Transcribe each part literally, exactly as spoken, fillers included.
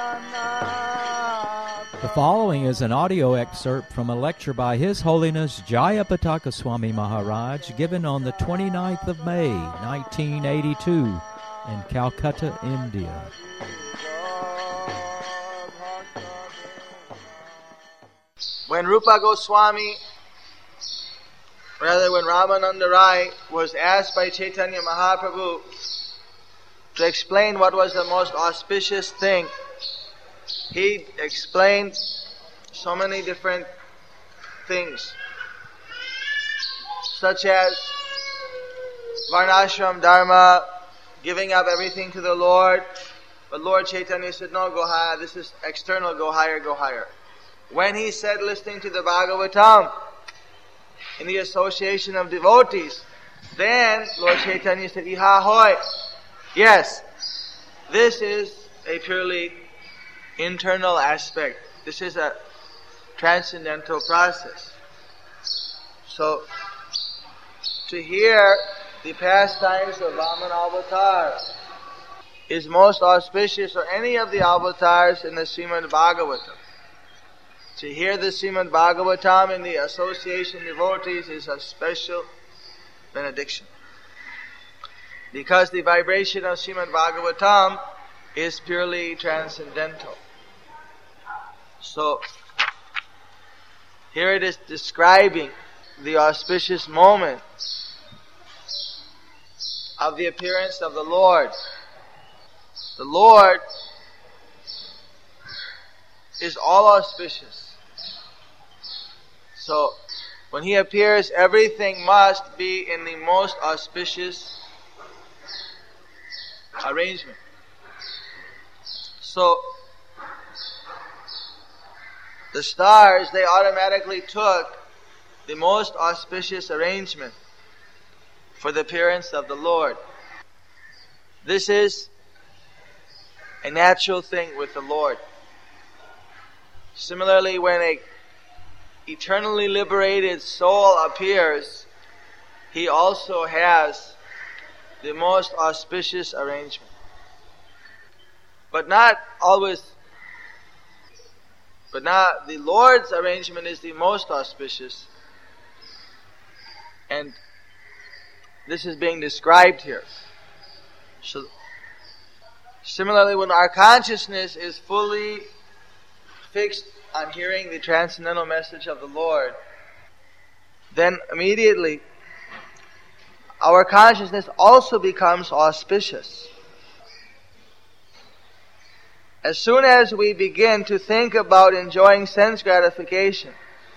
The following is an audio excerpt from a lecture by His Holiness Jayapataka Swami Maharaj given on the twenty-ninth of May, nineteen eighty-two, in Calcutta, India. When Rupa Goswami, rather when Ramananda Rai was asked by Chaitanya Mahaprabhu to explain what was the most auspicious thing, he explained so many different things, such as Varnashram Dharma, giving up everything to the Lord. But Lord Chaitanya said, no, go higher, this is external, go higher, go higher. When he said listening to the Bhagavatam in the association of devotees, then Lord Chaitanya said, Iha hoy. Yes, this is a purely internal aspect. This is a transcendental process. So, to hear the pastimes of Vaman Avatar is most auspicious, or any of the avatars in the Srimad Bhagavatam. To hear the Srimad Bhagavatam in the association devotees is a special benediction. Because the vibration of Srimad Bhagavatam is purely transcendental. So, here it is describing the auspicious moment of the appearance of the Lord. The Lord is all auspicious. So, when He appears, everything must be in the most auspicious arrangement. So, the stars, they automatically took the most auspicious arrangement for the appearance of the Lord. This is a natural thing with the Lord. Similarly, when a eternally liberated soul appears, he also has the most auspicious arrangement. But not always, but not the Lord's arrangement is the most auspicious. And this is being described here. So, similarly, when our consciousness is fully fixed on hearing the transcendental message of the Lord, then immediately our consciousness also becomes auspicious. As soon as we begin to think about enjoying sense gratification,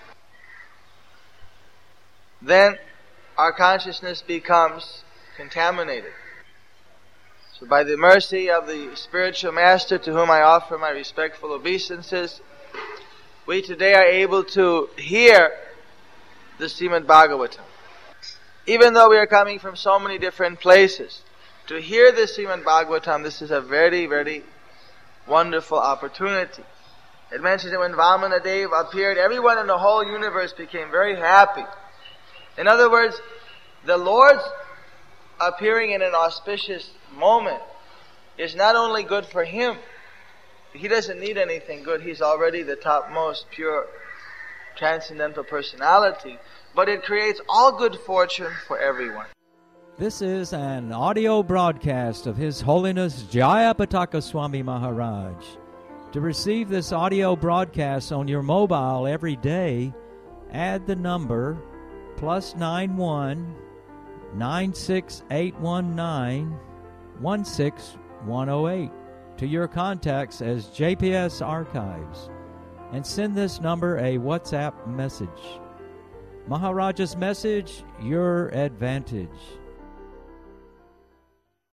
then our consciousness becomes contaminated. So by the mercy of the spiritual master, to whom I offer my respectful obeisances, we today are able to hear the Srimad Bhagavatam. Even though we are coming from so many different places, to hear the Srimad Bhagavatam, this is a very, very wonderful opportunity. It mentions that when Vamanadev appeared, everyone in the whole universe became very happy. In other words, the Lord's appearing in an auspicious moment is not only good for Him. He doesn't need anything good. He's already the topmost pure transcendental personality. But it creates all good fortune for everyone. This is an audio broadcast of His Holiness Jayapataka Swami Maharaj. To receive this audio broadcast on your mobile every day, add the number plus nine one nine six eight one nine one six one zero eight to your contacts as J P S Archives, and send this number a WhatsApp message. Maharaja's message, your advantage.